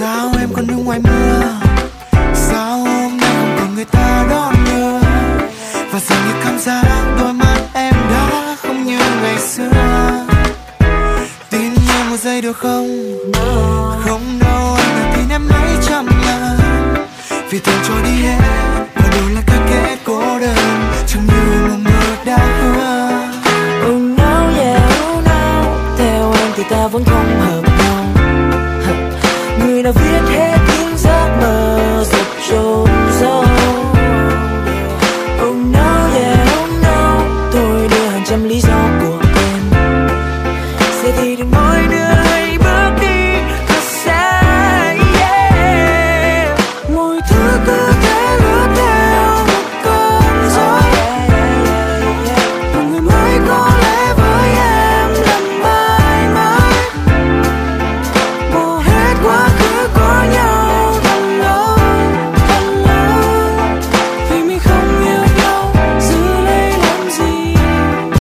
Sao em còn đứng ngoài mưa? Sao hôm nay không còn người ta đón đưa? Và dường như cảm giác đôi mắt em đã không như ngày xưa. Tin em một giây được không? Không đâu, anh đã tin em mấy trăm lần. Vì thường trôi đi hết và đổi là cái kết cô đơn, chẳng như một mơ đã hứa. Oh no, yeah, oh no. Theo em thì ta vẫn không hợp nhau. Người nào viết hết